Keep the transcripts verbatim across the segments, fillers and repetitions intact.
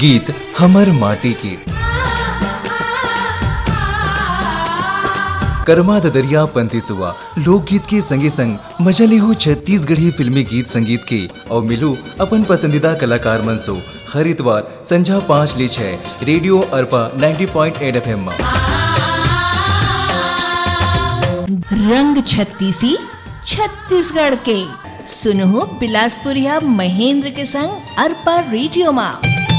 गीत हमर माटी के कर्मा ददरिया पंथी सुआ लोकगीत के संगे संग मजा लेहू छत्तीसगढ़ी फिल्मी गीत संगीत के और मिलू अपन पसंदीदा कलाकार मन सो हर इतवार संझा पाँच ले छह रेडियो अरपा नब्बे पॉइंट आठ एफ एम। रंग छत्तीसी छत्तीसगढ़ के सुनो बिलासपुरिया महेंद्र के संग अरपा रेडियो मा।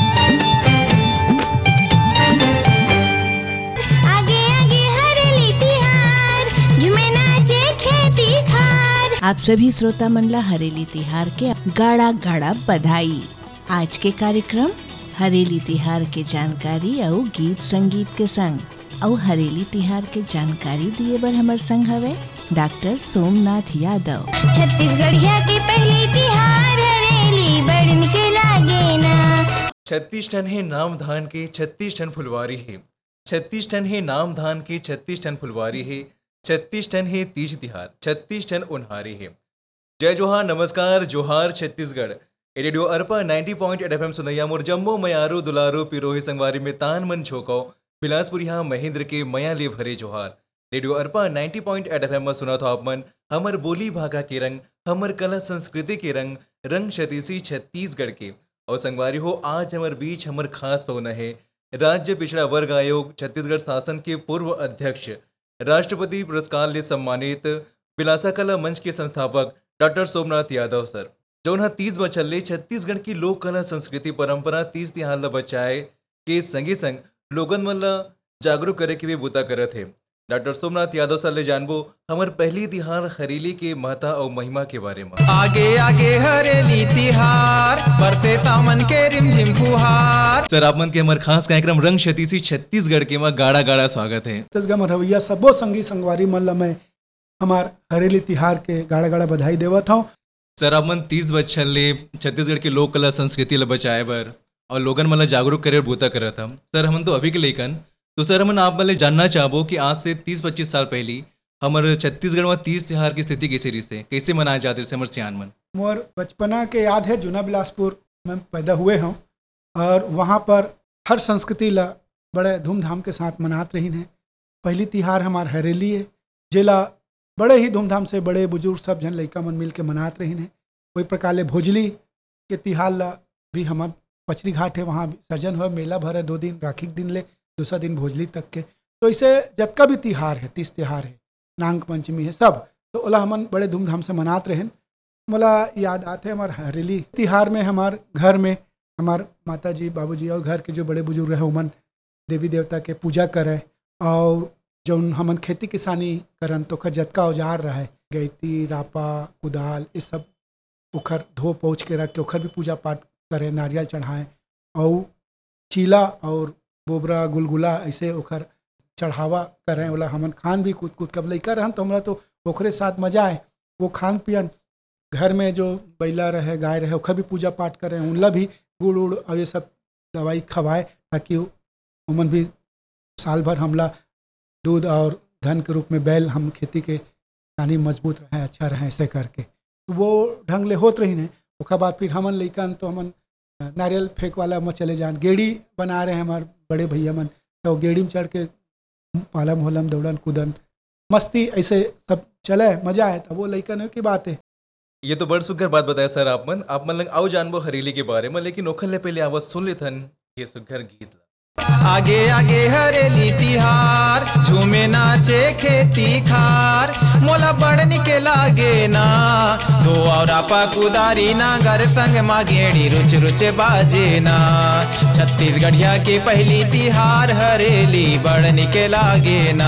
आप सभी श्रोता मंडला हरेली तिहार के गाड़ा गाड़ा बधाई। आज के कार्यक्रम हरेली तिहार के जानकारी और गीत संगीत के संग और हरेली तिहार के जानकारी दिए बर हमार संग हवे डॉक्टर सोमनाथ यादव। छत्तीसगढ़िया की पहली तिहार हरेली बड़ निक लागे ना। छत्तीस टन है नाम धान के छत्तीस टन फुलवारी है, छत्तीस टन है नाम धान के छत्तीस टन फुलवारी है, छत्तीस टन है तीज तिहार छत्तीस टन उन्हारी है। जय जोहार नमस्कार जोहार छत्तीसगढ़। रेडियो अरपा नब्बे पॉइंट आठ एफएम सुनैया मोर जम्मो मयारू दुलारू पिरोही संगवारी में तान मन झोंको बिलासपुरिया महेंद्र के मया ले भरे जोहार। रेडियो अरपा नब्बे पॉइंट आठ एफएम में सुना था आप मन हमर बोली भागा के रंग हमर कला संस्कृति के रंग रंग छत्तीसी छत्तीसगढ़ के। और संगवारी हो आज हमार बीच हमर खास पहुना है राज्य पिछड़ा वर्ग आयोग छत्तीसगढ़ शासन के पूर्व अध्यक्ष राष्ट्रपति पुरस्कार ले सम्मानित बिलासा कला मंच के संस्थापक डॉक्टर सोमनाथ यादव सर, जो उन्हें तीस बचल ले छत्तीसगढ़ की लोक कला संस्कृति परंपरा तीस तिहार ला बचाए के संगे संग लोगन मन ला जागरूक करे के भी बुता करत है। डॉक्टर सोमनाथ यादव सर ले जानबो हमार पहली तिहार हरेली के महत्ता और महिमा के बारे में। आगे आगे हरेली तिहार बरसे सावन के रिमझिम फुहार। सर आप मन के हमार खास कार्यक्रम रंग छत्तीसी छत्तीसगढ़ के में गाड़ा गाड़ा स्वागत है। छत्तीसगढ़ में रवैया सबो संगी संगवारी मन ला मैं हमार हरेली तिहार के गाड़ा गाड़ा बधाई देवत हूँ। सर आप मन तीस बच्चन ले छत्तीसगढ़ की लोक कला संस्कृति ला बचाए बर और लोगन मन ला जागरूक करे बुता करत हम। सर हमन तो अभी के लेकन तो सर हमन आप वाले जानना चाहबो कि आज से तीस पच्चीस साल पहले हमारे छत्तीसगढ़ में तीज त्योहार की स्थिति कैसे रही से कैसे मनाए जाते थे हमारे सियान मन। मोर बचपना के याद है जूना बिलासपुर में पैदा हुए हूँ और वहाँ पर हर संस्कृति ला बड़े धूमधाम के साथ मनात रही हैं। पहली तिहार हमार हरेली है जेला बड़े ही धूमधाम से बड़े बुजुर्ग सब जन लड़का मन मिल के मनात रही हैं। कोई प्रकार ले भोजली के तिहार ला भी हमार पचरी घाट है वहाँ विसर्जन हुआ, मेला भर है दो दिन राखी के दिन ले दूसरा दिन भोजली तक के। तो इसे जतका भी तिहार है तीस तिहार है नांग पंचमी है सब तो ओला हमन बड़े धूमधाम से मनात रहें। मोला याद आते हैं हमारे हरेली तिहार में हमार घर में हमार माता जी बाबू जी और घर के जो बड़े बुजुर्ग हैं उमन देवी देवता के पूजा करें और जो हमन खेती किसानी करन तो ओखर जतका औजार रहे गैती रापा कुदाल ये सब ओखर धो पहुँच के रख के ओखर भी पूजा पाठ करें, नारियल चढ़ाएँ और चीला और बोबरा गुलगुला ऐसे ओखर चढ़ावा करें। ओला हमन खान भी कूद कूद कब लइका रहन तो हमरा तो ओखरे साथ मजा आए वो खान पियन घर में जो बैला रहे गाय रहे ओखर भी पूजा पाठ करें, उनला भी गुड़ उड़ और ये सब दवाई खवाए ताकि उमन भी साल भर हमला दूध और धन के रूप में बैल हम खेती के किसानी मजबूत रहें अच्छा रहें ऐसे करके तो वो ढंग ले होत रही ने। ओखर बाद फिर हमन लइकन तो हमन नारियल फेंक वाला में चले जान, गेड़ी बना रहे हैं हमारे बड़े भैया मन तो गेड़ी में चढ़ के पालम होलम दौड़न कूदन मस्ती ऐसे सब चले मजा आए तो वो लइकन की बात है। ये तो बड़ सुघर बात बताया सर आप मन आप मन लग आओ जानबो हरेली के बारे में, लेकिन ओखर ले पहले आवाज सुन लेथन ये सुघर गीत ला। आगे आगे हरेली तिहार झूमे नाचे खेती खार मोला बड़ निके लागे ना दो और आपा कुदारी ना घर संग मा गेड़ी रुच रुच बाजे ना। छत्तीसगढ़िया की पहली तिहार हरेली बड़ निके लागे ना।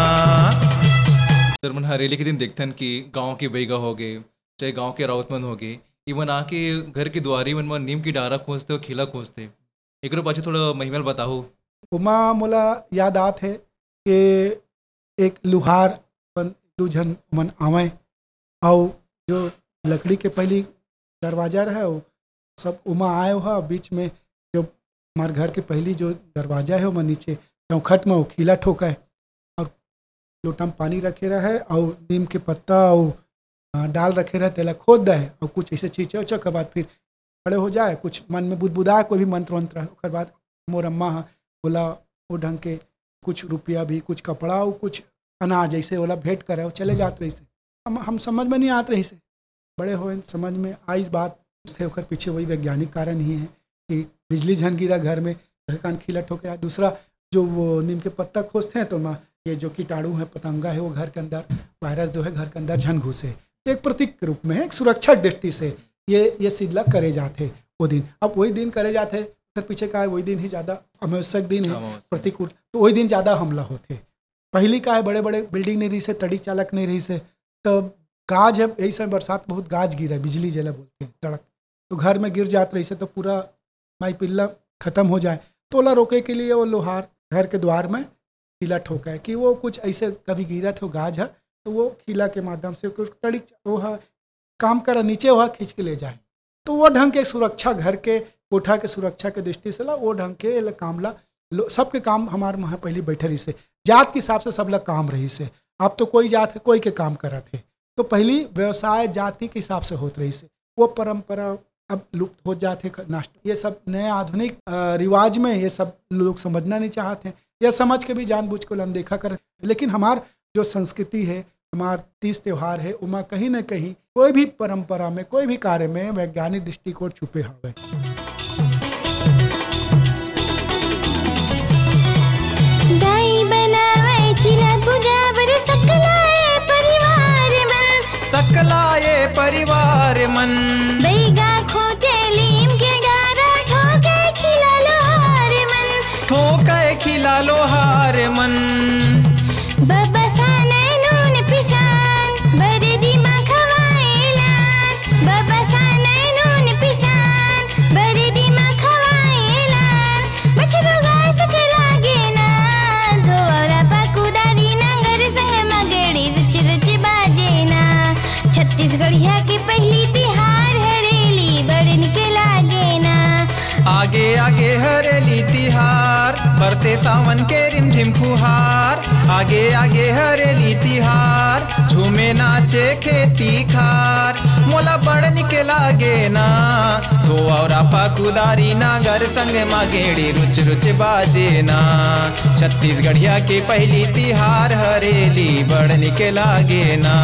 सर मन हरेली के दिन देखथन कि गांव के बैगा हो गए चाहे गांव के राउतमन हो गए इवन आके घर की दुआरी मन में नीम की डारा खोजते और खिला खोजते एक पाछे थोड़ा महिमल बताओ। उमा मोला याद आत है कि एक लुहार दू जन मन आवे और जो लकड़ी के पहली दरवाजा रहे वो सब उमा आए हुआ बीच में जो हमारे घर के पहली जो दरवाजा है वो नीचे चौखट में वो खीला ठोका और लोटा में पानी रखे रहे और नीम के पत्ता और डाल रखे रहे तेला खोद दे और कुछ ऐसे चीचे उचा के बाद फिर खड़े हो जाए, कुछ मन में बुदबुदाए कोई भी मंत्र वंत्र, ओकर बाद मोर अम्मा ह बोला वो ढंग के कुछ रुपया भी, कुछ कपड़ा और कुछ अनाज ऐसे बोला भेंट करे, वो चले जाते रही से। हम हम समझ में नहीं आते रही से, बड़े हुए समझ में आई बात थे। ओकर पीछे वही वैज्ञानिक कारण ही है कि बिजली झन गिरा घर में, कान खिलट हो गया। दूसरा जो वो नीम के पत्ता खोजते हैं तो माँ ये जो कीटाणु है, पतंगा है, वो घर के अंदर, वायरस जो है घर के अंदर झन घुसे, एक प्रतीक के रूप में है, एक सुरक्षा की दृष्टि से ये ये सिद्धला करे जाते वो दिन। अब वही दिन करे जाते, फिर पीछे का है वही दिन ही ज़्यादा अनावश्यक दिन है, प्रतिकूल, तो वही दिन ज़्यादा हमला होते। पहली का है बड़े बड़े बिल्डिंग नहीं रही से, तड़ी चालक नहीं रही से, तो गाज है, यही समय बरसात बहुत गाज गिरा, बिजली जला बोलते हैं सड़क, तो घर में गिर जाते रही से तो पूरा माई पिल्ला खत्म हो जाए। तो ओला रोके के लिए वो लोहार घर के द्वार में खिला ठोका है कि वो कुछ ऐसे कभी गिरा थे गाज है, तो वो खिला के माध्यम से कुछ तड़ी वो है काम करा नीचे वह खींच के ले जाए। तो वो ढंग के सुरक्षा, घर के कोठा के सुरक्षा के दृष्टि से ला वो ढंग के कामला सबके काम हमारे वहाँ पहले बैठे रही से, जात के हिसाब से सब लोग काम रही से। अब तो कोई जात है कोई के काम करा थे, तो पहली व्यवसाय जाति के हिसाब से होत रही से, वो परंपरा अब लुप्त हो जाते नाश्ता। ये सब नए आधुनिक रिवाज में ये सब लोग समझना नहीं चाहते हैं, यह समझ के भी जानबूझ को अनदेखा कर। लेकिन हमार जो संस्कृति है, हमार तीज त्यौहार है, उमा कहीं ना कहीं कोई भी परंपरा में, कोई भी कार्य में वैज्ञानिक दृष्टिकोण छुपे हुए। दाई बनावे चिला पुजावर सकलाए परिवार मन, सकलाए परिवार मन, बैगा खोटे लीम के डारा ठोके खिला लोहार मन, ठोके खिला लोहार मन, बाबा साने नून पिसान बरदी माँ खवाएलान, बाबा साने नून पिसान बरदी माँ खवाएलान, बछड़ो गाय सके लागे ना, धोवरा पाकुदारी नांगर संग मगड़ी रुच रुच बाजे ना। छत्तीसगढ़िया की पहली तिहार हरेली बड़न के लागे ना, आगे आगे हरेली तिहार, बरसे सावन के रिमझिम फुहार, आगे आगे हरेली तिहार, झूमे नाचे खेती खार, मोला बड़न के लागे ना, धो और पाकुदारी नागर संग मागेड़ी रुच रुच बाजे ना। छत्तीसगढ़िया के पहली तिहार हरेली बड़न के लागे ना।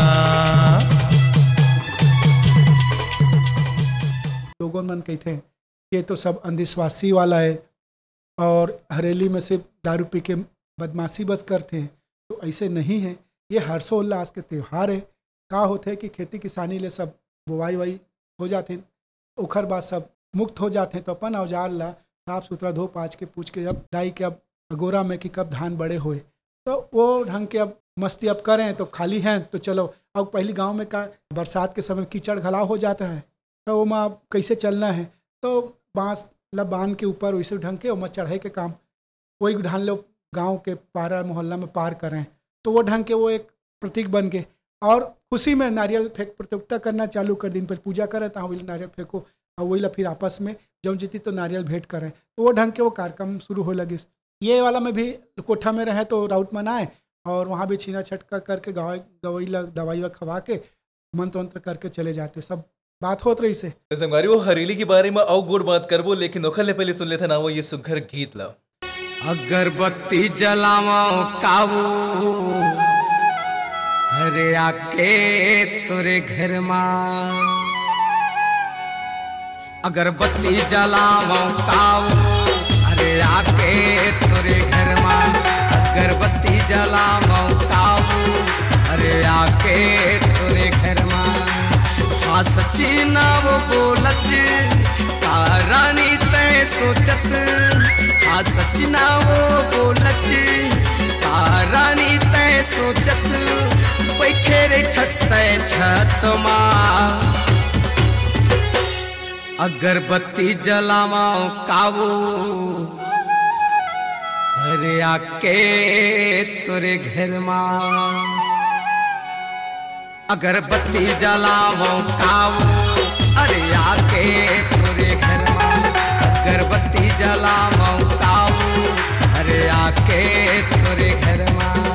लोगों मन कहते हैं ये तो सब अंधविश्वासी वाला है और हरेली में सिर्फ दारू पी के बदमाशी बस करते हैं, तो ऐसे नहीं है। ये हर्षोल्लास के त्यौहार है। का होते है कि खेती किसानी ले सब बुआई वाई हो जाते हैं, ओखर बाद सब मुक्त हो जाते हैं, तो अपन औजार ला साफ सुथरा धो पाँच के पूछ के जब दाई के अब अगोरा में कि कब धान बड़े होए, तो वो ढंग के अब मस्ती अब करें, तो खाली हैं तो चलो। अब पहली गांव में का बरसात के समय कीचड़ घलाव हो जाता है, तो वो माँ कैसे चलना है, तो बांस ला बांध के ऊपर वैसे ढंग के उमर चढ़ाई के काम वही ढंग लो गांव के पारा मोहल्ला में पार करें, तो वो ढंग के वो एक प्रतीक बन के और खुशी में नारियल फेंक प्रतियोगिता करना चालू कर दिन पर पूजा करें तो वही नारियल फेंको और वही ला फिर आपस में जब जीती तो नारियल भेंट करें, तो वो ढंग के वो कार्यक्रम शुरू हो लगे। ये वाला में भी कोठा में रहे तो राउत मनाए और वहाँ भी छीना छटका करके गवाई गवई ला दवाई खवा के मंत्र वंत्र करके चले जाते, सब बात होत रही से। संगवारी वो हरेली के बारे में आओ गोर बात करबो, लेकिन ओखर ले पहले सुन लेते ना वो ये सुघर गीत ला। अगरबत्ती जलाओ काबू हरे आके तोरे घर माँ, अगरबत्ती जलाओ काबू हरे आके तोरे घर माँ, अगरबत्ती जलाओ काबू हरे आके तोरे घर माँ। हाँ सच्ची ना वो बोलच रानी तय सोचत, हाँ सच्ची ना वो बोलच रानी तय सोचत, बैठे रे खचते छत माँ, अगरबत्ती जलाओ काबू अरे आके तोरे घर माँ, अगरबत्ती जलाओ काबू अरे आके तोरे घर माँ, अगरबत्ती जलाओ काबू अरे आके तोरे घर माँ।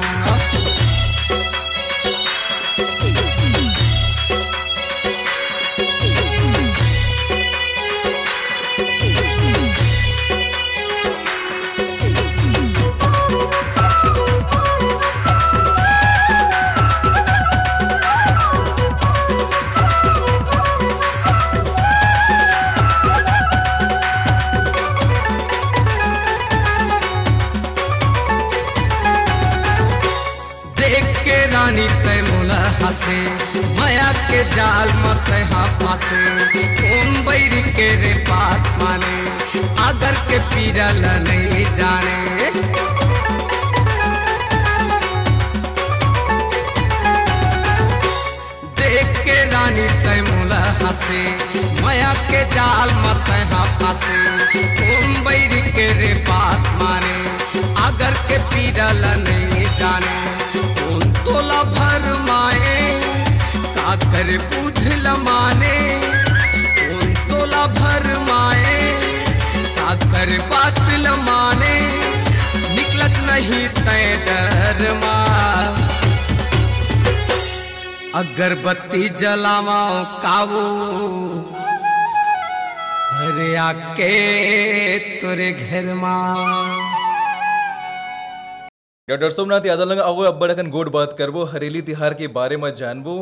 हंसे माया के जाल मत यहाँ फांसे कौन बैर के रे बात माने अगर के पीरल नहीं जाने देख के रानी तैमूला हंसे माया के जाल मत यहाँ फांसे कौन बैर के रे बात माने अगर के पीरल नहीं जाने कौन तोला भर माए का कर बूढ़ लमाने कौन तोला भर माए का कर बात लमाने निकलत नहीं तय डर माँ अगरबत्ती जलावाओ काबू अरे आके तोरे घर माँ डॉक्टर सोमनाथ यादव लंग अगो अब्बड़ अकन गोड बात करबो हरेली तिहार के बारे में जानबो।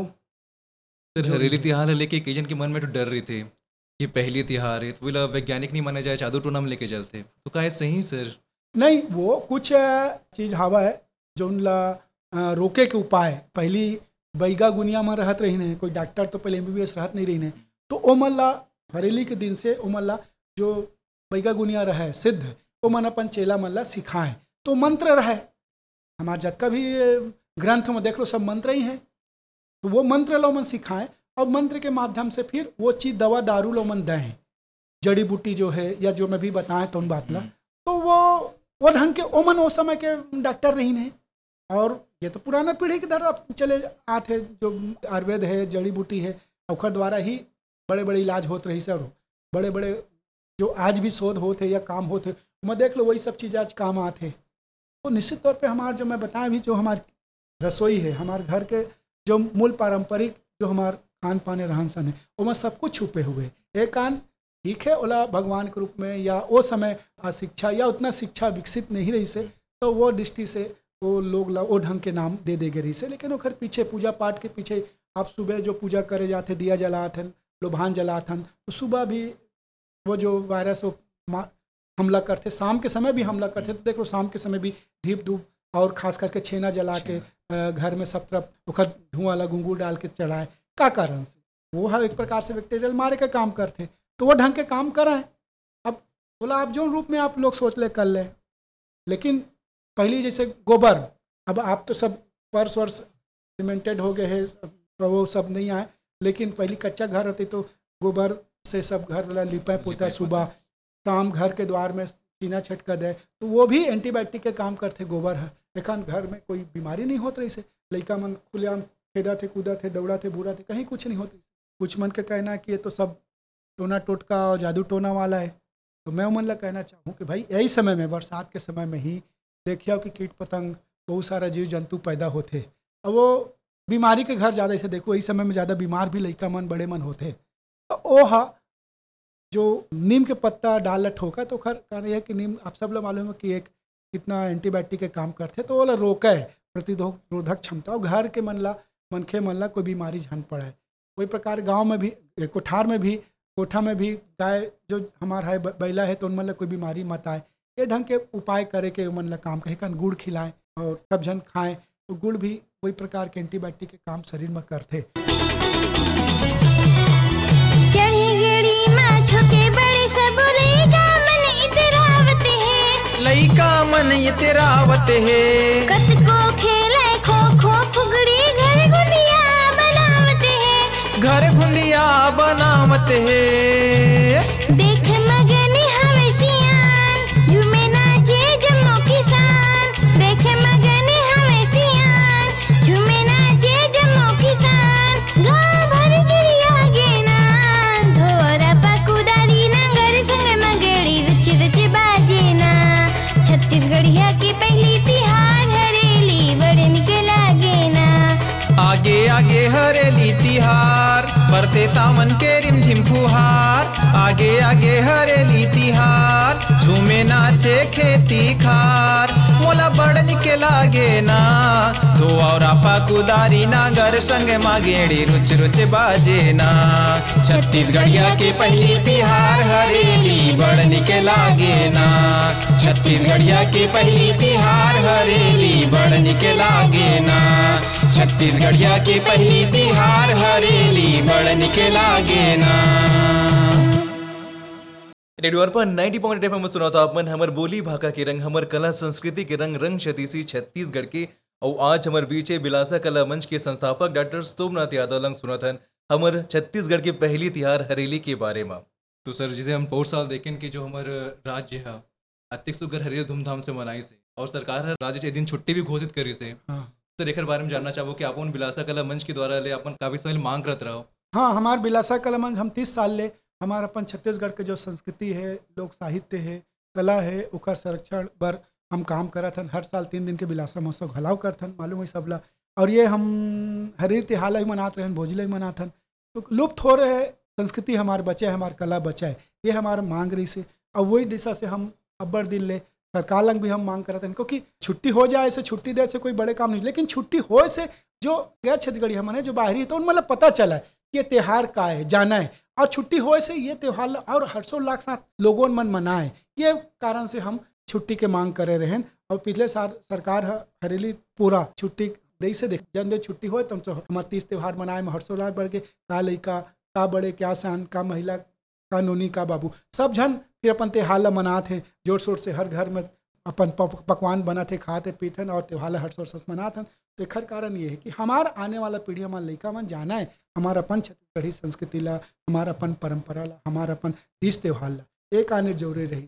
सर हरेली तिहार लेके कई जन के मन में तो डर रही थे कि पहली तिहार है तो बोला वैज्ञानिक नहीं माना जाए जादू टोना में लेके चलते तो का है सही सर? नहीं, वो कुछ चीज़ हवा है जो उनला अ, रोके के उपाय पहली बैगा गुनिया में रहत रही ने कोई डॉक्टर तो पहले एम बी बी एस रहत नहीं रही ने तो ओ मन ला हरेली के दिन से ओ मन ला जो बैगा गुनिया रहे सिद्ध ओ मन अपन चेला मन ला सिखाएं तो मंत्र रहे हमारे जतका भी ग्रंथ में देख लो सब मंत्र ही हैं तो वो मंत्र लो मन सिखाएं और मंत्र के माध्यम से फिर वो चीज़ दवा दारू लो मन दें जड़ी बूटी जो है या जो मैं भी बताएं तो उन बात ला तो वो वो ढंग के ओमन वो समय के डॉक्टर रही हैं और ये तो पुराना पीढ़ी के दर अब चले आते जो आयुर्वेद है जड़ी बूटी है ओखर द्वारा ही बड़े बड़े इलाज होते रही सर बड़े बड़े जो आज भी शोध होते या काम होते मैं देख लो वही सब चीज़ आज काम आते तो निश्चित तौर पे हमारे जो मैं बताया भी जो हमारी रसोई है हमारे घर के जो मूल पारंपरिक जो हमारे खान पान रहन सहन है वो में सब कुछ छुपे हुए एक कान ठीक है ओला भगवान के रूप में या वो समय शिक्षा या उतना शिक्षा विकसित नहीं रही से तो वो दृष्टि से वो लोग ला वो ढंग के नाम दे दे गई से लेकिन ओखर पीछे पूजा पाठ के पीछे आप सुबह जो पूजा करे जाते दिया जलाथन लोभान जलाथन तो सुबह भी वो जो वायरस वो हमला करते शाम के समय भी हमला करते तो देखो शाम के समय भी धीप धूप और खास करके छेना जला के घर में सब तरफ उखर धुआं वाला घुंघू डाल के चढ़ाए का कारण से वो हर एक प्रकार से बैक्टीरियल मारे का काम करते तो वो ढंग के काम कराएं। अब बोला आप जो रूप में आप लोग सोच ले कर ले लेकिन पहली जैसे गोबर अब आप तो सब वर्ष वर्ष सीमेंटेड हो गए हैं तो वो सब नहीं आए लेकिन पहली कच्चा घर रहती तो गोबर से सब घर वाला लिपा पोता सुबह शाम घर के द्वार में चीना छटका दे तो वो भी एंटीबायोटिक के काम करते गोबर है एखन घर में कोई बीमारी नहीं होती रही से लड़का मन खुलेआम खेदा थे कूदा थे दौड़ा थे बूढ़ा थे कहीं कुछ नहीं होती कुछ मन का कहना है कि ये तो सब टोना टोटका और जादू टोना वाला है तो मैं मन ला कहना चाहूँ कि भाई यही समय में बरसात के समय में ही देखिए कि कीट पतंग बहुत सारा जीव जंतु पैदा होते अब वो बीमारी के घर ज़्यादा से देखो यही समय में ज़्यादा बीमार भी लड़का मन बड़े मन होते तो वो हा जो नीम के पत्ता डाल ठोका तो खर कारण यह कि नीम आप सब लोग मालूम है कि एक कितना एंटीबायोटिक के काम करते तो वो रोके प्रतिरोधक क्षमता और घर के मन ला मनखे मन ला कोई बीमारी झन पड़े कोई प्रकार गांव में भी कोठार में भी कोठा में भी गाय जो हमारा है बैला है तो उन मन ला कोई बीमारी मत आए ये ढंग के उपाय करे के मन ला काम कहे कन गुड़ खिलाएं और सब जन खाएं तो गुड़ भी कोई प्रकार के एंटीबायोटिक के काम शरीर में करते। लइका मन इतरावत है कत को खेले खो खो फुगड़ी घर गुंदिया बनावत है घर घुंदिया बनावत है देख मगनी हवे सियान झूमे नाचे जम्मू किसान देख मगनी हवे सियान झूमे नाचे जम्मू किसान गाँव भर गिरिया गेना धोरा पकुदारी नंगर संग मगड़ी रुच रुच बाजे ना छत्तीसगढ़िया की पहली तिहार हरेली बड़े निके लागे ना आगे आगे हरेली तिहार बरसे सावन के रिमझिम फुहार आगे आगे हरेली तिहार झूमे नाचे खेती खार मोला बड़ निके लागे ना धो और आपा कुदारी नागर संग मागेड़ी रुच रुच बाजे ना छत्तीसगढ़िया के पहली तिहार हरेली बड़ निके लागे ना छत्तीसगढ़िया के पहली तिहार हरेली बड़ निके लागे ना छत्तीसगढ़िया की पहली तिहार हरेली बड़ निके लागे ना। Radio Arpan ninety point F M सुना था अपन हमर बोली भाषा के रंग हमर कला संस्कृति के रंग रंग छतीसी छत्तीसगढ़ के। और आज हमर बीचे बिलासा कला मंच के संस्थापक डॉक्टर सोमनाथ यादव लंग सुना था हमर छत्तीसगढ़ के पहली तिहार हरेली के बारे में। तो सर जिसे हम बहुत साल देखें कि जो हमार राज्य है अत्यंत सुगर हरेली धूमधाम से मनाई से और सरकार है राज्य के दिन छुट्टी भी घोषित करी से। हाँ सर एक बारे में जानना चाहो कि अपन बिलासा कला मंच के द्वारा ले अपन काफी समय मांग करते रहो। हाँ हमार बिलासा कला मंच हम तीस साल ले हमारा अपन छत्तीसगढ़ के जो संस्कृति है, लोक साहित्य है, कला है, ओकर संरक्षण पर हम काम करत हन। हर साल तीन दिन के बिलासा महोत्सव घलाव करत हन, मालूम है सबला। और ये हम हरेली तिहार ही मनात रहन, भोजले ही मनात हन। तो लुप्त हो रहे संस्कृति हमारे बचे, हमार कला बचाए, ये हमारा मांग रही से। और वही दिशा से हम अब्बर दिन ले सरकार लंग भी हम मांग करते हैं, क्योंकि छुट्टी हो जाए से छुट्टी दे से कोई बड़े काम नहीं, लेकिन छुट्टी हो से जो गैर छत्तीसगढ़ी हमने जो बाहरी है तो उन मतलब पता चला है कि ये त्यौहार का है, जाना है। और छुट्टी हो से ये त्यौहार और हर्षोल्लास के साथ लोगों मन मनाए, ये कारण से हम छुट्टी के मांग करे रहें। और पिछले साल सरकार हरेली पूरा छुट्टी दे से देख जन दे छुट्टी हो तो हमारे तीस त्यौहार मनाए में हर्षोल्लास बढ़ गए। का लड़का का बड़े क्या सान का महिला का नोनी का बाबू सब जन फिर अपन त्यौहार मनाते हैं जोर शोर से। हर घर में अपन पकवान बनाते खाते पीते और त्यौहार हर्षोल्लास से मनाते हैं। तो एक कारण ये है कि हमारा आने वाला पीढ़ी हमारा लड़का मन जाना है हमारा अपन छत्तीसगढ़ी संस्कृति ला, हमारा अपन परंपरा ला, हमारा अपन तीज त्यौहार ला एक आने जरूरी रही।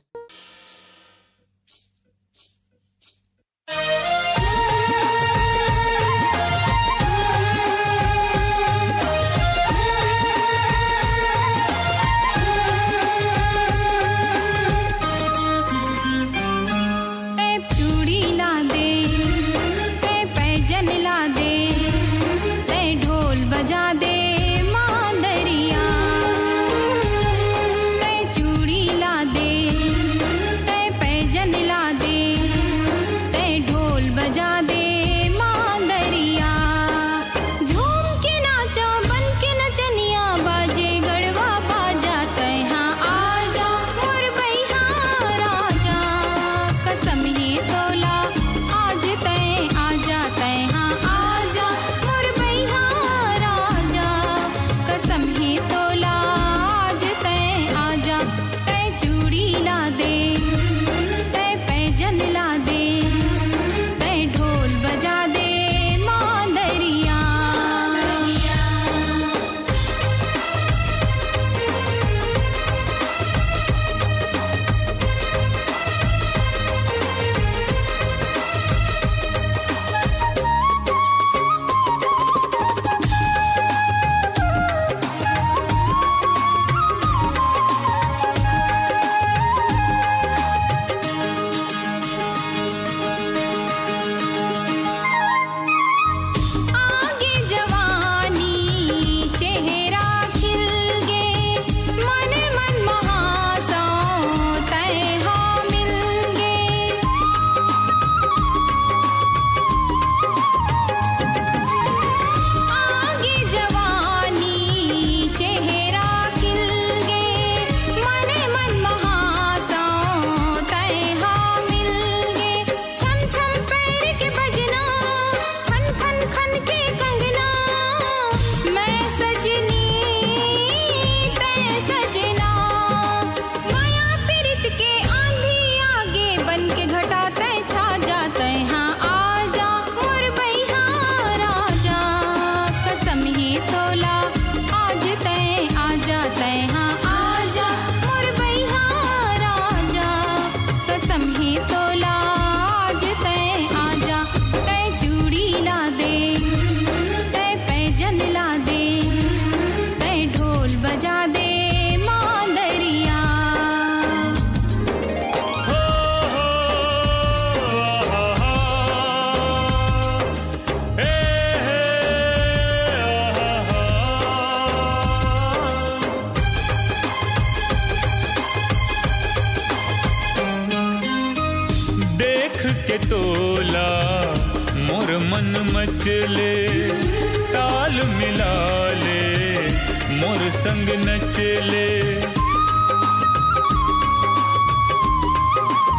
टोला मोर मन मचले, ताल मिला ले मोर संग नचले।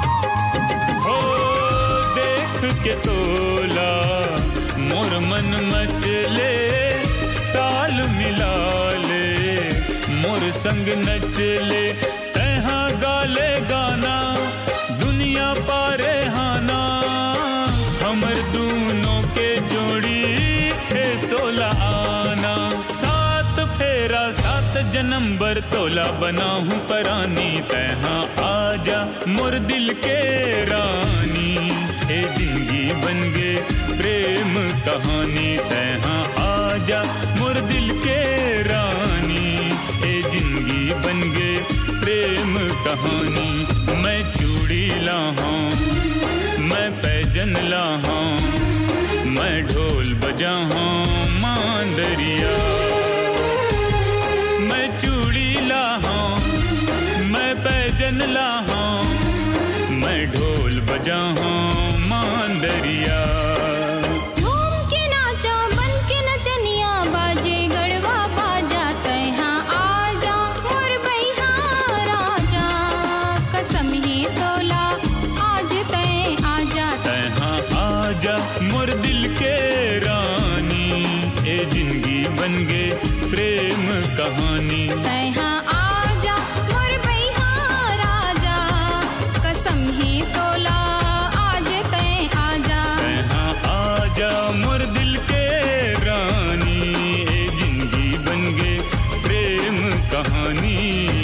हो देख के तोला मोर मन संग नच ले, तैहा गाले गाना दुनिया पारे हाना, हमर दूनों के जोड़ी है सोलह आना। सात फेरा सात जन्म बर तोला बनाहूं परानी, तैहा आजा मोर दिल के रानी, ए जिंदगी बन गे प्रेम कहानी, तैहा आजा मोर दिल के रानी, ए जिंदगी बन गे प्रेम कहानी। मैं चूड़ी लाहां, मैं पैजन लाहां, मैं ढोल बजाहां मांदरिया, मैं चूड़ी लाहां, मैं पैजन लाहां, मैं ढोल बजाहां मांदरिया। झूम के नाचा बन के नचनिया, बाजे गढ़वा बाजा, तैहा आजा मोर बैहा राजा, कसम ही तोला आज तै आजा, तैहा आजा मोर दिल के रानी, ए जिंदगी बन गे प्रेम कहानी, तैहा आजा मोर बैहा राजा, कसम ही तोला आज तै आजा, तैहा आजा मोर दिल के रानी, ए जिंदगी बन गे प्रेम कहानी।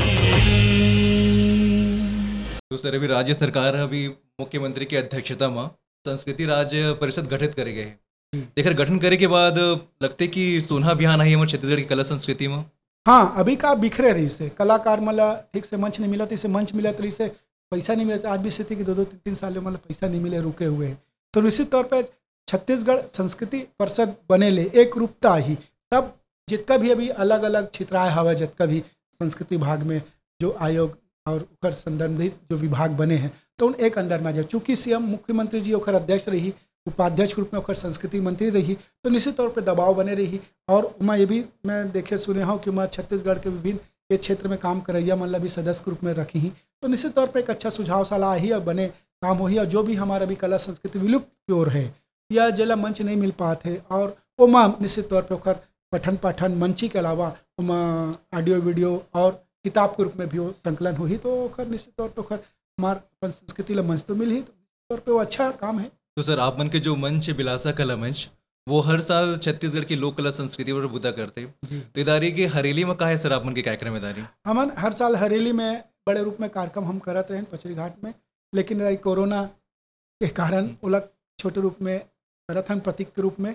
दूसरे अभी राज्य सरकार अभी मुख्यमंत्री की अध्यक्षता में संस्कृति राज्य परिषद गठित करे गए हैं। देखकर गठन करे के बाद लगते कि सोना अभियान आई हमारे छत्तीसगढ़ की कला संस्कृति में। हाँ, अभी का बिखरे रही से कलाकार मतलब ठीक से मंच नहीं मिला, इसे मंच मिला तो इसे पैसा नहीं मिला। आज भी स्थिति की दो दो तीन तीन साल में मतलब पैसा नहीं मिले, रुके हुए हैं। तो निश्चित तौर पे छत्तीसगढ़ संस्कृति परिषद बने ले एक रूपता ही तब जितना भी अभी अलग अलग छितराए हवा, जितना भी संस्कृति भाग में जो आयोग और ओकर संबंधित जो विभाग बने हैं, तो उन एक अंदर में आ जाए। चूँकि सीएम मुख्यमंत्री जी ओकर अध्यक्ष रही, उपाध्यक्ष रूप में ओकर संस्कृति मंत्री रही, तो निश्चित तौर पे दबाव बने रही। और मैं ये भी मैं देखे सुने हूँ कि मैं छत्तीसगढ़ के विभिन्न ये क्षेत्र में काम करैया मन भी सदस्य के रूप में रखी ही, तो निश्चित तौर पे एक अच्छा सुझाव सलाह ही और बने काम हो ही। और जो भी हमारा भी कला संस्कृति विलुप्त की ओर है या जिला मंच नहीं मिल पाते, और ओमा निश्चित तौर पर ओकर पठन पाठन मंची के अलावा ओमा ऑडियो वीडियो और किताब के रूप में भी वो संकलन हो ही, तो ओकर निश्चित तौर पर ओकर हमार अपन संस्कृति ला मंच तो मिल ही, तो निश्चित तौर पर वो अच्छा काम है। तो सर आप मन के जो मंच है बिलासा कला मंच, वो हर साल छत्तीसगढ़ की लोक कला संस्कृति पर बुदा करते। तो इदारी के हरेली में कहा है सर आप मन के कार्यक्रम इदारी? हमन हर साल हरेली में बड़े रूप में कार्यक्रम हम करत रहे पचरी घाट में, लेकिन रही कोरोना के कारण अलग छोटे रूप में करत हम प्रतीक के रूप में।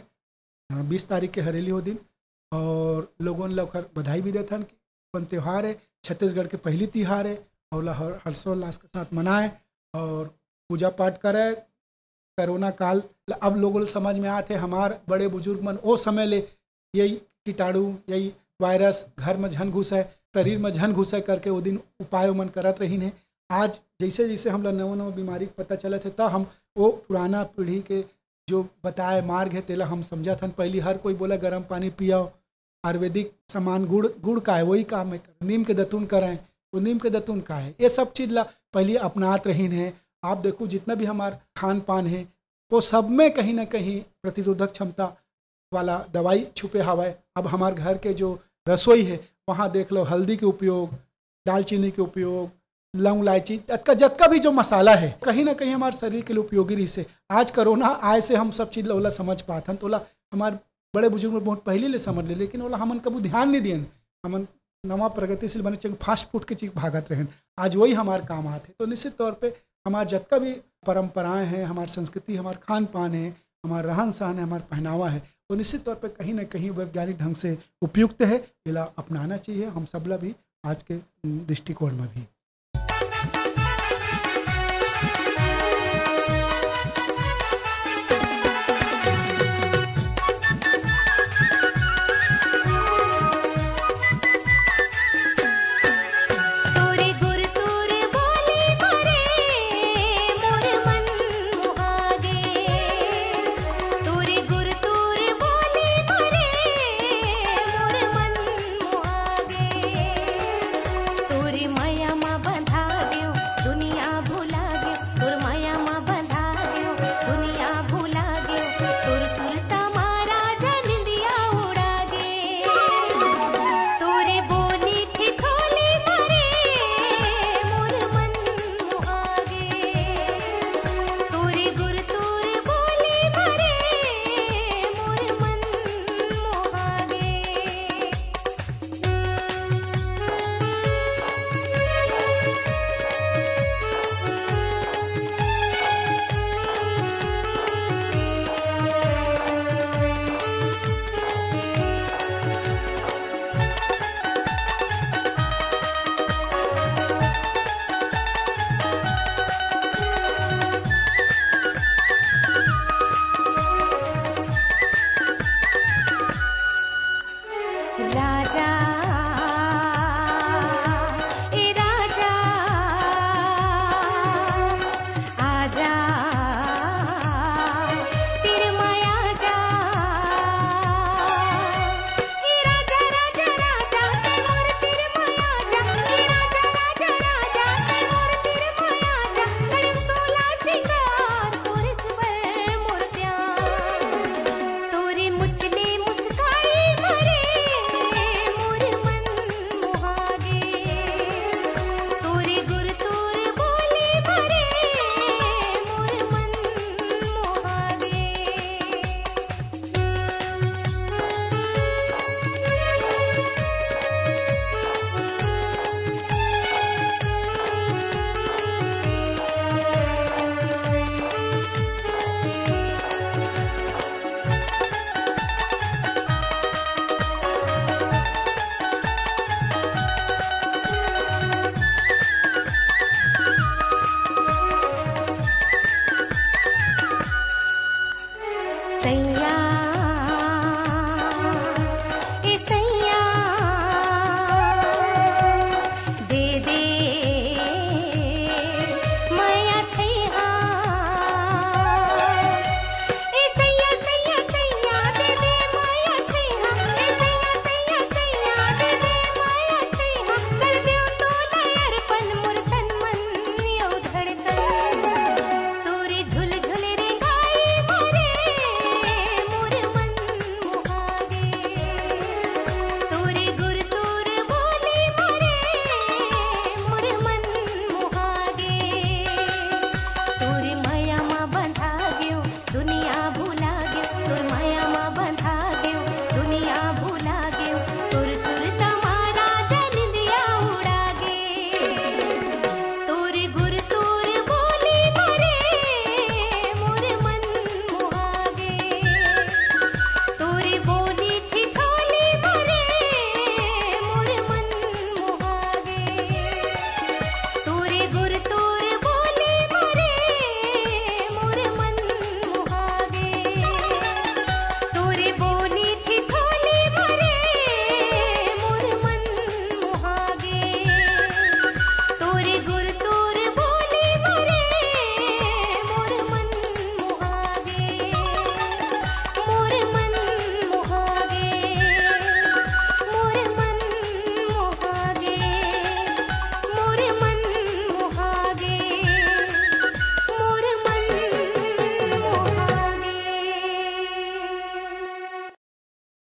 बीस तारीख के हरेली हो दिन और लोगों ने लोग बधाई भी देते हैं कि अपन त्यौहार है, छत्तीसगढ़ के पहली त्यौहार है और हर्षोल्लास के साथ मनाएं और पूजा पाठ करें। कोरोना काल अब लोगों समझ में आते, हमारे बड़े बुजुर्ग मन ओ समय ले यही कीटाणु यही वायरस घर में झन घुसे, शरीर में झन घुसे करके वो दिन उपाय मन करत रही ने। आज जैसे जैसे हम लोग नवा नवा बीमारी पता चले थे, तब हम वो पुराना पीढ़ी के जो बताए मार्ग है तेला हम समझा था। पहली हर कोई बोला गर्म पानी पियाओ, आयुर्वेदिक सामान गुड़ गुड़ का है वही काम है, नीम के दतून कराएं तो नीम के दतून का है, ये सब चीज़ ला पहले अपनात रही है। आप देखो जितना भी हमारा खान पान है वो सब में कहीं ना कहीं प्रतिरोधक क्षमता वाला दवाई छुपे हवा है। अब हमारे घर के जो रसोई है वहाँ देख लो हल्दी के उपयोग, दालचीनी के उपयोग, लौंग इलायची का जत्का भी जो मसाला है कहीं ना कहीं हमारे शरीर के लिए उपयोगी रही से। आज कोरोना आए से हम सब चीज़ ओला समझ पाते हैं, तो ओला हमारे बड़े बुजुर्ग बहुत पहले ले समझ ले, लेकिन ओला हमन कभी ध्यान नहीं दिए। हमन नवा प्रगतिशील बने चाहिए फास्ट फूड के चीज भागत रहे, आज वही हमारे काम आते। तो निश्चित तौर पर हमारे जितना भी परंपराएं हैं, हमारी संस्कृति, हमारा खान पान है, हमारा रहन सहन है, हमारा पहनावा है, वो निश्चित तौर पर कहीं ना कहीं वैज्ञानिक ढंग से उपयुक्त है। इला अपनाना चाहिए हम सब ला भी आज के दृष्टिकोण में भी। माया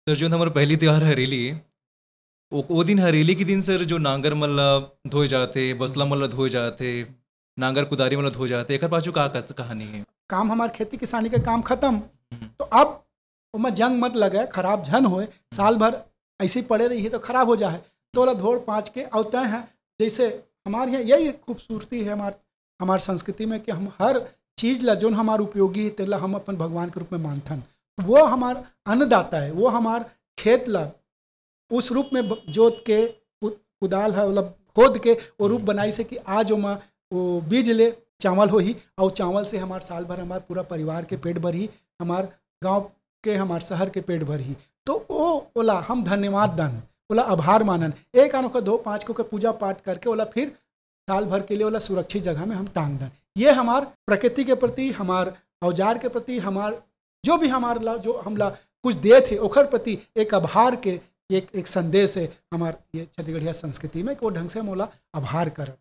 सर जो हमारा पहली त्यौहार हरेली है वो वो दिन हरेली के दिन सर जो नांगर मल्ला धोए जाते, बसला मल्ला धोए जाते, नांगर कुदारी मल्ला धोए जाते, एक पाछू का का- कहानी है। काम हमारे खेती किसानी के काम खत्म, तो अब ओमा जंग मत लगे, खराब झन होए, साल भर ऐसे ही पड़े रही है तो खराब हो जाए, तो ओला धोड़ पाँच के अवतः हैं। जैसे हमारे यहाँ यही खूबसूरती है हमार हमार संस्कृति में कि हम हर चीज़ ला जो हमार उपयोगी है तेला हम अपन भगवान के रूप में मानथन। वो हमार अन्नदाता है, वो हमार खेत ला उस रूप में ब- जोत के कु- कुदाल है मतलब खोद के वो रूप बनाई से कि आज ओमा वो बीज ले चावल हो ही, और चावल से हमार साल भर हमार पूरा परिवार के पेट भर ही, हमार गांव के हमार शहर के पेट भर ही। तो वो ओला हम धन्यवाद दन, ओला आभार मानन, एक आनो का दो पाँच को के पूजा पाठ करके ओला फिर साल भर के लिए ओला सुरक्षित जगह में हम टांग दन। ये हमार प्रकृति के प्रति, हमार औजार के प्रति, हमार जो भी हमार ला जो हमला कुछ दे थे ओखर प्रति एक आभार के एक एक संदेश है हमार ये छत्तीसगढ़िया संस्कृति में, कि वो ढंग से मोला आभार करत।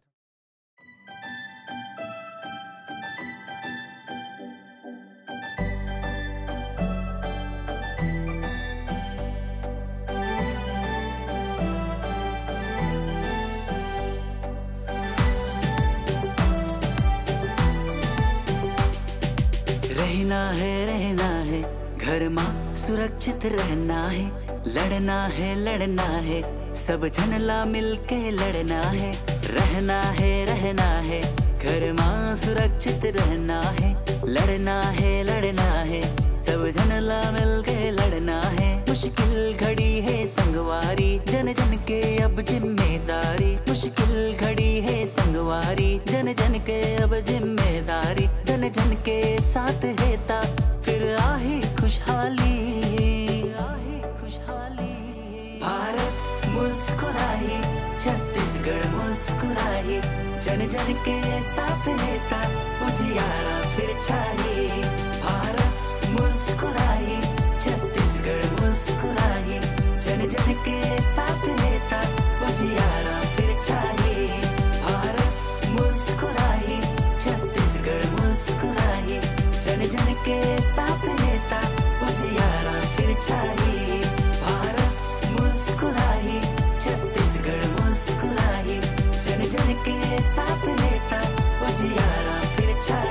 रहना है रहना है घर माँ सुरक्षित रहना है, लड़ना है लड़ना है सब झनला मिलके लड़ना है। रहना है रहना है घर माँ सुरक्षित रहना है, लड़ना है लड़ना है सब झनला मिलके लड़ना है। मुश्किल घड़ी है संगवारी, जन जन के अब जिम्मेदारी, मुश्किल घड़ी है संगवारी, जन जन के अब जिम्मेदारी, जन जन के साथ है ता फिर आहे खुशहाली, आहे खुशहाली। भारत मुस्कुराए, छत्तीसगढ़ मुस्कुराए, जन जन के साथ है ता उजियारा फिर छाए। भारत मुस्कुराए, छत्तीसगढ़ मुस्कुराए, जन जन के साथ है ता उजियारा फिर छाए। भारत मुस्कुराए, छत्तीसगढ़ मुस्कुराए, जन जन के साथ है ता उजियारा फिर छाए। भारत मुस्कुराए, छत्तीसगढ़ मुस्कुराए, जन जन के साथ है ता उजियारा फिर छाए।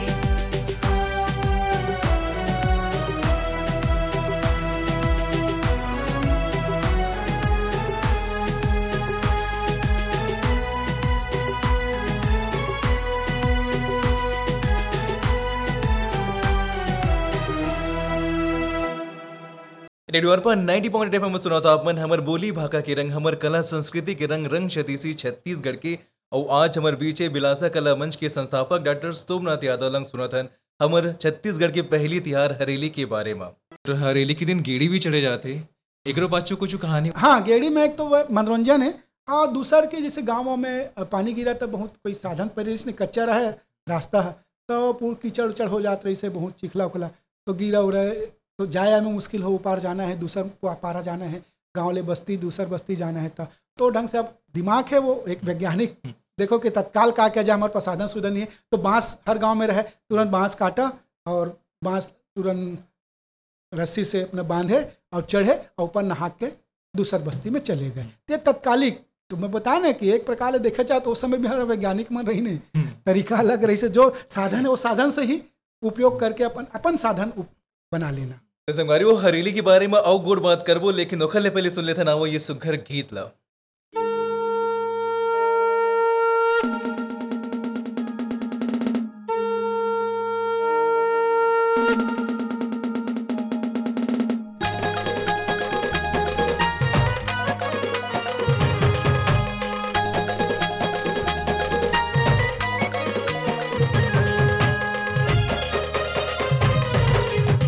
रेडियो अर्पण नब्बे पॉइंट एफ एम में सुना था आपमन हमर बोली भाषा के रंग, हमर कला संस्कृति के रंग, रंग छतीसी छत्तीसगढ़ के। और आज हमर बीचे बिलासा कला मंच के संस्थापक डॉक्टर स्तोभनाथ यादव लंग सुना था हमर छत्तीसगढ़ के पहली तिहार हरेली के बारे में। तो हरेली के दिन गेड़ी भी चढ़े जाते, एकरो पाछू कुछ कहानी। हाँ, गेड़ी में एक तो वह मनोरंजन है, और दूसर के जैसे गाँवों में पानी गिरा तो बहुत कोई साधन पर इसने कच्चा रहा है रास्ता है तो पूरा कीचड़ उचड़ हो जाता रही से, बहुत चिखला उखला तो गिरा उरा तो जाया में मुश्किल हो, पार जाना है दूसर पारा जाना है, गाँव ले बस्ती दूसर बस्ती जाना है तो तो ढंग से अब दिमाग है वो एक वैज्ञानिक। देखो कि तत्काल का क्या जाए हमारे पास साधन सुधन नहीं है, तो बांस हर गांव में रहे, तुरंत बांस काटा और बांस तुरंत रस्सी से अपना बांधे और चढ़े और ऊपर नहा के दूसर बस्ती में चले गए। तो तत्कालिक तो मैं बता ना कि एक प्रकार से देखा जाए तो उस समय भी हमारा वैज्ञानिक मन रही नहीं, तरीका अलग रही से, जो साधन है वो साधन से ही उपयोग करके अपन अपन साधन बना लेना। तो संगवारी वो हरेली के बारे में और गोड़ बात करबो, लेकिन ओखर ले पहले सुन लेते ना वो ये सुघर गीत ला।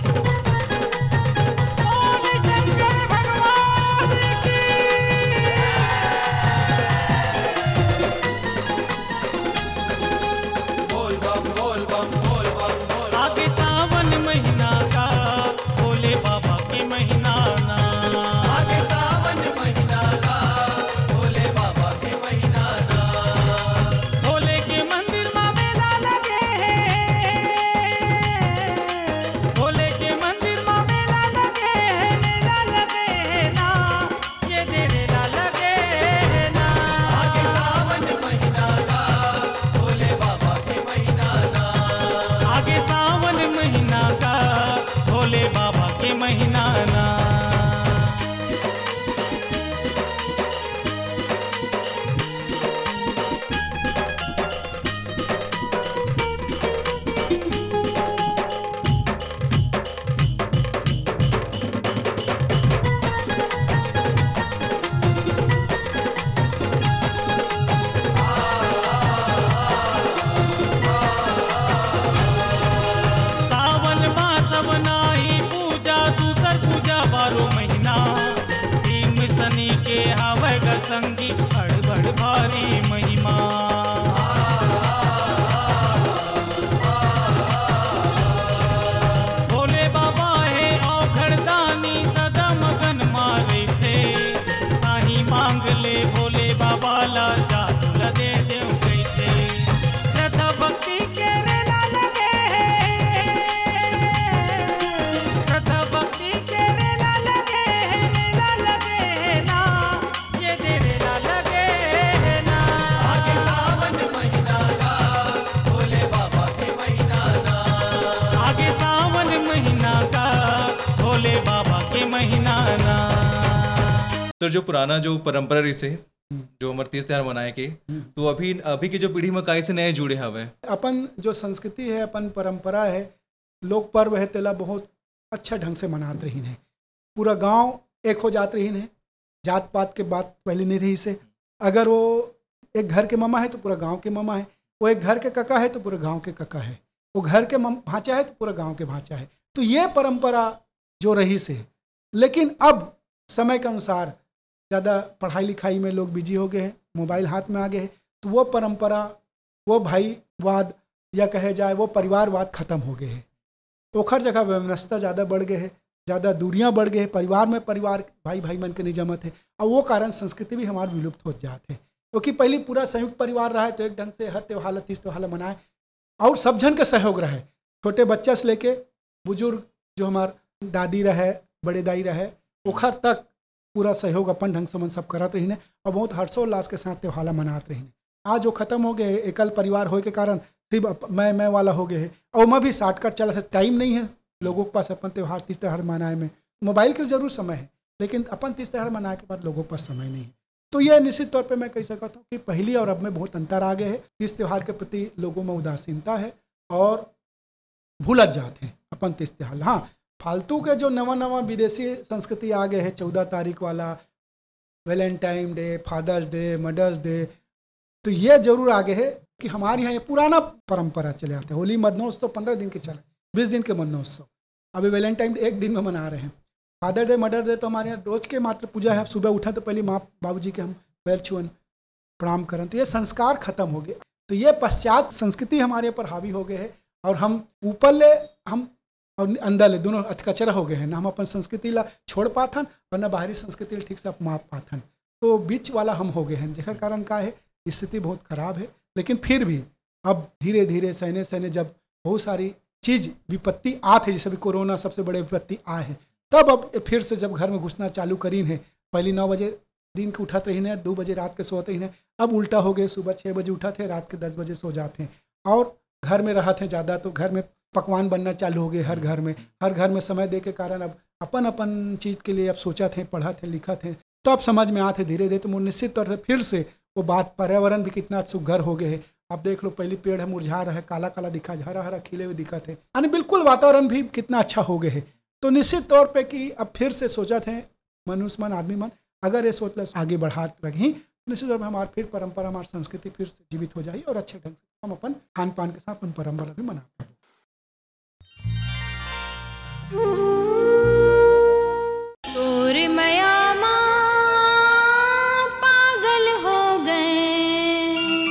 शंकर भगवान की तो जो पुराना जो परंपरा रही से जो हमारे तीज त्योहार मनाए के, तो अभी अभी की जो पीढ़ी में काहे से नए जुड़े हवे? अपन जो संस्कृति है, अपन परंपरा है, लोक पर्व है, तेला बहुत अच्छा ढंग से मनात रही है। पूरा गांव एक हो जात रही है, जात पात के बात पहले नहीं रही से। अगर वो एक घर के मामा है तो पूरा गांव के मामा है, वो एक घर के काका है तो पूरे गांव के काका है, वो घर के भांचा है तो पूरा गांव के भांचा है। तो ये परंपरा जो रही से, लेकिन अब समय के अनुसार ज़्यादा पढ़ाई लिखाई में लोग बिजी हो गए हैं, मोबाइल हाथ में आ गए हैं, तो वो परंपरा, वो भाईवाद या कहे जाए वो परिवारवाद खत्म हो गए हैं। ओखर जगह व्यवस्था ज़्यादा बढ़ गए है, ज़्यादा दूरियां बढ़ गए हैं, परिवार में परिवार भाई भाई मन के नहीं जमत है, और वो कारण संस्कृति भी हमारी विलुप्त हो जाते हैं। क्योंकि तो पहले पूरा संयुक्त परिवार रहा है तो एक ढंग से हर त्यौहार तीज त्यौहार मनाए और सब जन के सहयोग रहे, छोटे बच्चा से लेके बुजुर्ग जो हमार दादी रहे, बड़े दाई रहे, ओखर तक पूरा सहयोग अपन ढंग से मन सब करत रही ने और बहुत हर्षोल्लास के साथ त्यौहार मनाते रही। आज वो खत्म हो गए, एकल परिवार होने के कारण सिर्फ मैं मैं वाला हो गए है, और मैं भी शॉर्टकट चला है, टाइम नहीं है लोगों के पास अपन त्यौहार तीज त्यौहार मनाए में। मोबाइल के जरूर समय है, लेकिन अपन तीज त्यौहार मनाए के बाद लोगों के पास समय नहीं है। तो यह निश्चित तौर पे मैं कह सकता हूँ कि पहली और अब में बहुत अंतर आ गए है। तीज त्यौहार के प्रति लोगों में उदासीनता है और भूलत जाते हैं अपन तीज त्यौहार। हाँ, फालतू के जो नवा नवा विदेशी संस्कृति आ गए हैं, चौदह तारीख वाला Valentine day, father's day, mother's day, तो ये जरूर आगे है कि हमारे यहाँ ये पुराना परंपरा चले आते हैं। होली मदनोत्सव पंद्रह दिन के चले, बीस दिन के मदनोत्सव, अभी वैलेंटाइन डे एक दिन में मना रहे हैं। फादर डे, मदर डे तो हमारे यहाँ रोज के मात्र पूजा है। सुबह उठा तो पहले माँ बाबूजी के हम पैर छुअन प्रणाम करें, तो ये संस्कार खत्म हो गए। तो ये पश्चात संस्कृति हमारे ऊपर हावी हो गए है और हम ऊपर ले हम और अंदर ले दोनों अथकचरा हो गए हैं। ना हम अपन संस्कृति ला छोड़ पाथन और ना बाहरी संस्कृति ठीक से अपना पाथन, तो बीच वाला हम हो गए हैं। जेकर कारण का है, स्थिति बहुत खराब है। लेकिन फिर भी अब धीरे धीरे सहने सहने जब बहुत सारी चीज़ विपत्ति आते, जैसे भी कोरोना सबसे बड़े विपत्ति आए हैं, तब अब फिर से जब घर में घुसना चालू करी है। पहले नौ बजे दिन के उठत रही है, दो बजे रात के सोते ही, अब उल्टा हो गए, सुबह छः बजे उठा थे, रात के दस बजे सो जाते हैं। और घर में रहा थे ज़्यादा, तो घर में पकवान बनना चालू हो गए हर घर में। हर घर में समय दे के कारण अब अपन अपन चीज़ के लिए अब सोचा थे, पढ़ा थे, लिखा थे, तो अब समझ में आते धीरे धीरे। तो निश्चित तौर से फिर से वो बात, पर्यावरण भी कितना सुघर हो गए है। अब देख लो, पहले पेड़ है मुरझा रहा है, काला काला दिखा, हरा हरा खिले हुए दिखा थे, यानी बिल्कुल वातावरण भी कितना अच्छा हो गए है। तो निश्चित तौर पे कि अब फिर से सोचा थे मनुष्य मन, आदमी मन, अगर ये सोच आगे बढ़ा रही, निश्चित तौर पर हमारी फिर परंपरा, हमारी संस्कृति फिर से जीवित हो जाए और अच्छे ढंग से हम अपन खान पान के साथ अपन परंपरा भी मना पाए। तोर मया पागल हो गए,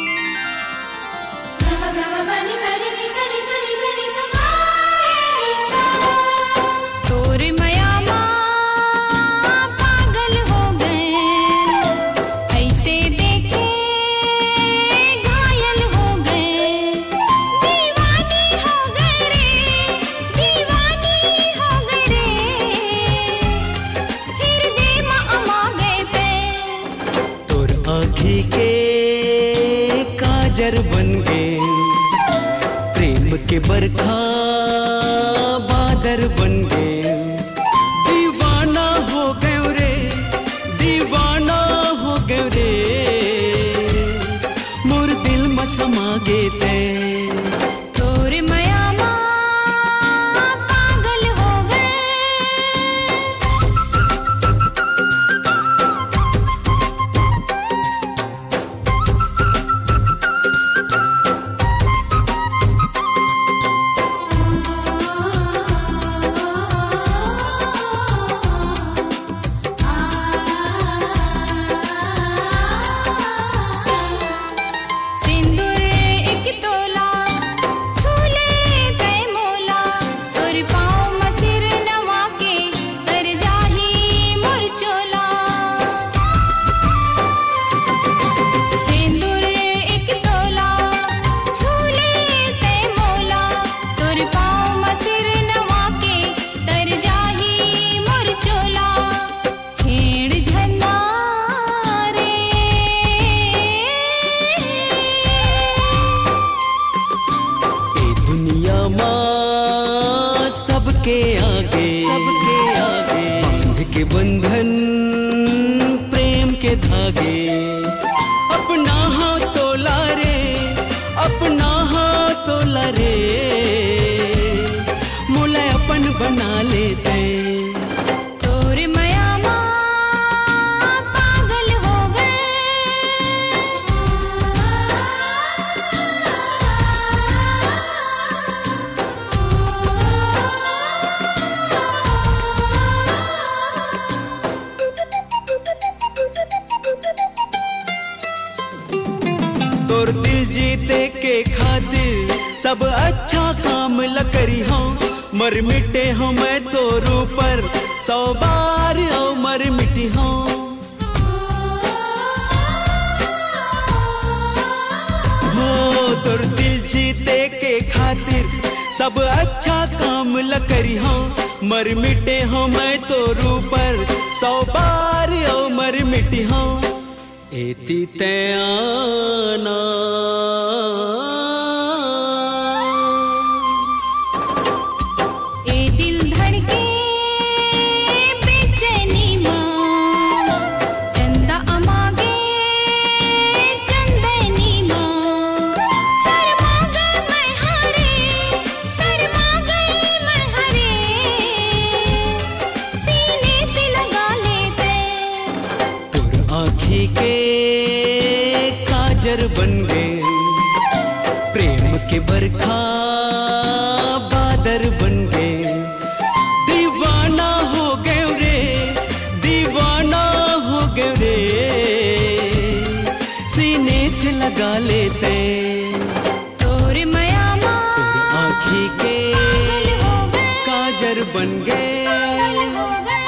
तोर मया पागल हो गए, ऐसे देखे घायल हो गए, दीवानी हो गए रे, दीवानी हो गए रे, हृदय में अमा गए थे। तोर आँखी के काजर बन गए, प्रेम के बरखा बादर बन गए, दीवाना हो गए रे, दीवाना हो गए रे, मोर दिल में समा गए ते। तोर मया पागल हो गए। सिंदूर एक तोला छूले तय मोला, तोर पाँव में सिर नवा के तर जाही मोर चोला। सिंदूर एक तोला छूले तय मोला, तोर पाँव में सिर नवा के तर जाही मोर चोला। छेड़ झन्ना रे, ए दुनिया माँ सबके आगे, सबके आगे बांध के बंधन होला रे मोला अपन बना लेते तोर मयामा पागल हो गए तोर दिल जीते के खातिर सब अच्छा काम ल करी हूँ मर मिटे हूँ मैं तोर ऊपर सौ बार ओ मर मिटी हूँ हो तोर दिल जीते के खातिर सब अच्छा काम ल करी हूँ मर मिटे हूँ मैं तोर ऊपर सौ बार ओ मर मिटी हूँ एती तयाना ए दिल धड़के बेचैनी माँ चंदा अमागे चंदनी माँ शर्मा गई मैं हरे शर्मा गई मैं हरे सीने से लगा लेते तोर आँखी के काजर बन गए प्रेम के बरखा बादर बन गए दीवाना हो गए रे दीवाना हो गए रे सीने से लगा लेते तोर मयामा तोर आँखी के हो गए काजर बन गए हो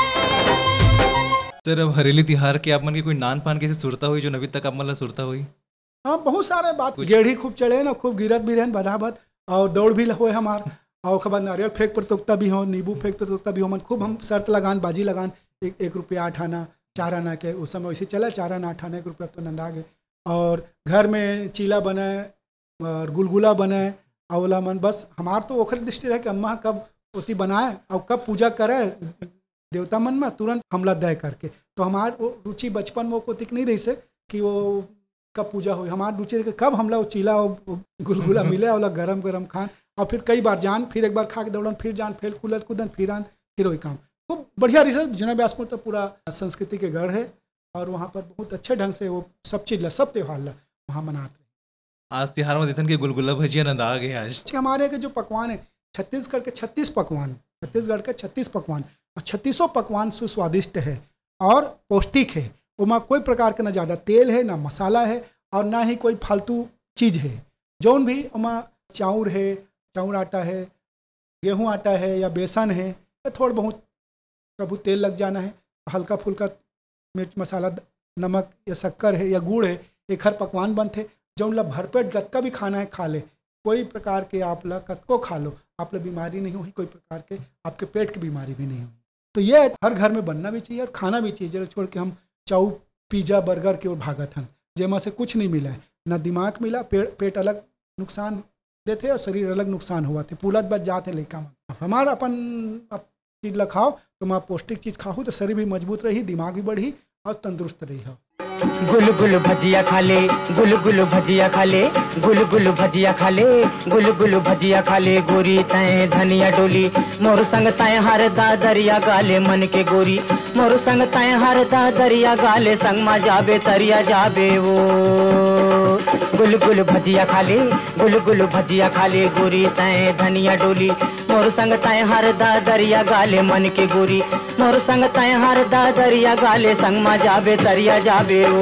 गए सर अब हरेली तिहार के आप मन के कोई नान पान कैसे सुरता हुई जो नवी तक आप मन ला सुरता हुई हाँ बहुत सारे बात कुछ- गेढ़ी खूब चढ़े ना खूब गिरत भी रहन बदाबद और दौड़ भी होए हमार और ओकर बाद नारियल फेंक प्रतियोगिता भी हो नींबू फेंक प्रतियोगिता भी हो मन खूब हम शर्त लगान बाजी लगान एक एक रुपया आठ आना चार आना के उस समय वैसे चला चार आना आठ आना एक रुपया तो नंदा गए और घर में चीला बनाए और गुलगुला बनाए अवला मन बस हमार तो ओखर दृष्टि रहे कि अम्मा कब ओती बनाए और कब पूजा करे देवता मन में तुरंत हमला दय करके तो हमार वो रुचि बचपन में वो कोतिक नहीं रही से कि वो कब पूजा हुई हमारे रुचि रहे कि कब हमला वो चीला और गुलगुला मिले और गरम गरम खान और फिर कई बार जान फिर एक बार खा के दौड़न फिर जान फिर कूदन कूदन फिर आन फिर वही काम खूब बढ़िया रिजल्ट जिना व्यासपुर तो पूरा संस्कृति के गढ़ है और वहाँ पर बहुत अच्छे ढंग से वो सब चीज़ ला सब त्यौहार ला वहाँ मनाते हैं। आज तिहार में देथन के गुलगुला भजिया नंदा गए आज आज के हमारे के जो पकवान है छत्तीसगढ़ के छत्तीस पकवान छत्तीसगढ़ के छत्तीस पकवान और छत्तीसों पकवान सुस्वादिष्ट है और पौष्टिक है उमा कोई प्रकार का ना ज़्यादा तेल है ना मसाला है और ना ही कोई फालतू चीज़ है जौन भी उमा चाउर है चाउर आटा है गेहूं आटा है या बेसन है या थोड़ा बहुत कभी तेल लग जाना है हल्का फुल्का मिर्च मसाला नमक या शक्कर है या गुड़ है एक हर पकवान बनते जौन ला भरपेट गत्का भी खाना है खा ले कोई प्रकार के आप ला कतको खा लो आप ला बीमारी नहीं हुई कोई प्रकार के आपके पेट की बीमारी भी नहीं हुई तो ये हर घर में बनना भी चाहिए और खाना भी चाहिए जरा छोड़ के हम चाउ पिज़्ज़ा बर्गर की ओर भागत हन जेमा से कुछ नहीं मिला है ना दिमाग मिला पेट पेट अलग नुकसान देते और शरीर अलग नुकसान हुआ थे पुलत बच जाते लड़का में हमारा अपन चीज़ ला खाओ तो मैं पौष्टिक चीज़ खाऊँ तो शरीर भी मजबूत रही दिमाग भी बढ़ी और तंदुरुस्त रही हो गुल गुल भजिया खा ले गुल गुल भजिया खा ले गुल गुल भजिया खा ले गुल गुल भजिया खा ले गोरी तय धनिया डोली मोर संग तय हर दा दरिया गाले मन के गोरी मोर संग तय हर दा दरिया गाले संग मा जाबे तरिया जाबे वो गुल गुल भजिया खा ले गुल गुल भजिया खा ले गोरी तय धनिया डोली मोर संग तय हर दा दरिया गाले मन के गोरी मोर संग तय हर दा दरिया गाले संग मा जाबे तरिया जाबे वो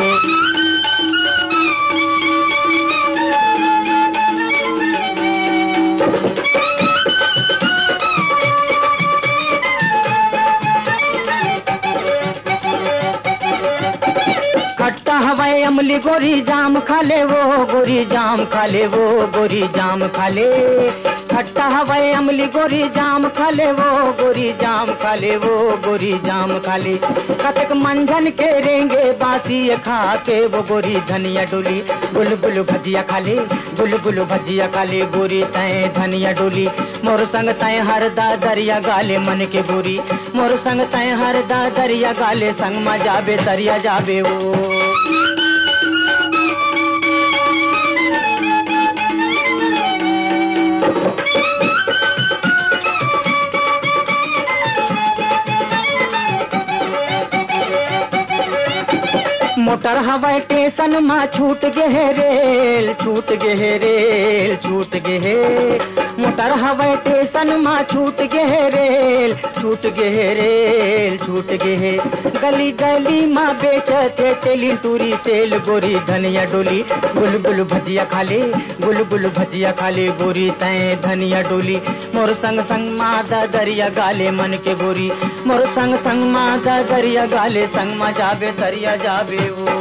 खट्टा हवाई अमली गोरी जाम खा ले वो गोरी जाम खा ले वो गोरी जाम खा ले खट्टा हवाई अमली गोरी जाम खा ले वो गोरी जाम खा ले वो गोरी जाम खा ले कतक मंझन के रेंगे बासी खा के वो गोरी धनिया डोली गुल गुल भजिया खा ले गुल गुल भजिया खा ले गोरी तय धनिया डोली मोर संग तय हर दा दरिया गाले मन के गोरी मोर संग तय हर दा दरिया गाले संग मा जाबे तरिया जाबे वो मोटर हवाई स्टेशन मा छूट गे हे रेल, छूट गे हे रेल, छूट गे हे। मोटर हवाई स्टेशन मा छूट गे हे रेल, छूट गे हे रेल, छूट गे हे। गली गली माँ बेचते तेली तूरी तेल गोरी धनिया डोली, गुल गुल भजिया खाले, गुल गुल भजिया खाले गोरी तय धनिया डोली। मोर संग संग मादा दरिया गाले मन के गोरी, मोर संग संग मादा दरिया गाले संग मा जाबे दरिया जाबे वो।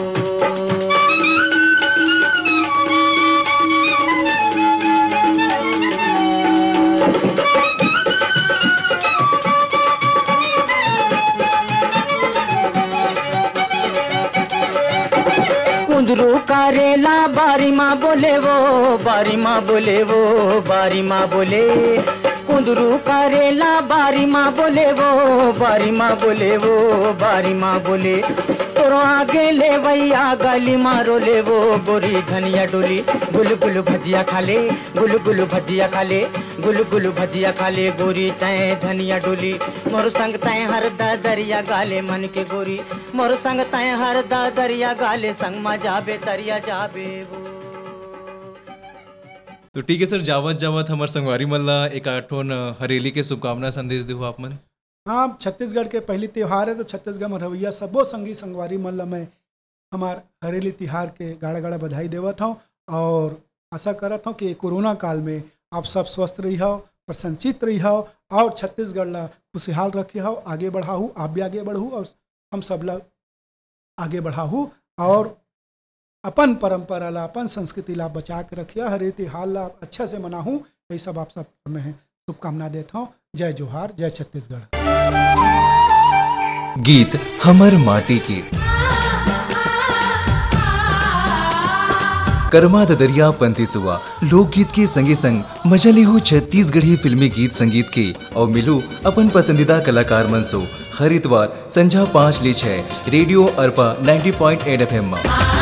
कुंदरू करेला बारी माँ बोले वो, बारी माँ बोले वो, बारी माँ बोले। कुंदरू करेला बारी माँ बोले वो, बारी माँ बोले वो, बारी माँ बोले। तोरो आगे ले भैया गली मारो ले वो गोरी धनिया डोली, गुल गुल भजिया खाले, गुल गुल भजिया खाले, गुल गुल भजिया खाले गोरी तय धनिया डोली। मोर संग तय हर दा दरिया गाले मन के गोरी, मोर संग तय हर दा दरिया गाले संग मा जाबे दरिया जाबे वो। तो ठीक है सर, जावत जावत हमार संगवारी मल्ला एक आठोन हरेली के शुभकामना संदेश देहो आप मन। हाँ, छत्तीसगढ़ के पहली त्यौहार है तो छत्तीसगढ़ में रवैया सबो संगी संगवारी मन ला मैं हमार हरेली तिहार के गाड़ा गाड़ा बधाई देवत हूँ और आशा करत हूँ कि कोरोना काल में आप सब स्वस्थ रही हो, प्रसन्नचित रही हो और छत्तीसगढ़ ला खुशहाल रखी हो, आगे बढ़ाहू, आप भी आगे बढ़ू और हम सब ला आगे बढ़ाहू और अपन परंपरा ला, अपन संस्कृति ला बचा के रखिए, हरेली तिहार ला अच्छा से मनाहूँ, यही सब आप सब मैं शुभकामना देता हूँ। जय जोहार, जय छत्तीसगढ़। गीत हमर माटी की कर्मा दरिया पंथी सुआ लोकगीत के संगे संग मजा लेहू छत्तीसगढ़ी फिल्मी गीत संगीत के और मिलू अपन पसंदीदा कलाकार मनसो हर इतवार संझा पाँच ले छह रेडियो अरपा नब्बे पॉइंट आठ एफ एम।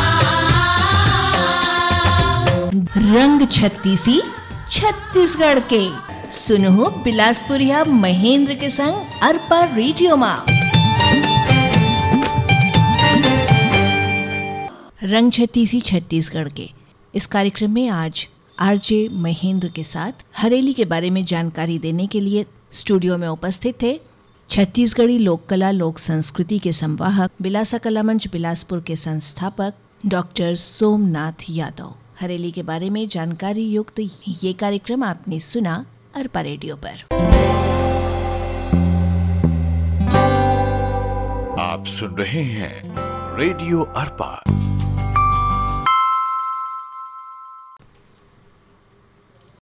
रंग छत्तीसी छत्तीसगढ़ के सुनो बिलासपुरिया महेंद्र के संग अरपा रेडियो मा। रंग छत्तीसी छत्तीसगढ़ के इस कार्यक्रम में आज आरजे महेंद्र के साथ हरेली के बारे में जानकारी देने के लिए स्टूडियो में उपस्थित थे छत्तीसगढ़ी लोक कला लोक संस्कृति के संवाहक बिलासा कला मंच बिलासपुर के संस्थापक डॉक्टर सोमनाथ यादव। हरेली के बारे में जानकारी युक्त ये कार्यक्रम आपने सुना अरपा रेडियो पर। आप सुन रहे हैं रेडियो अरपा।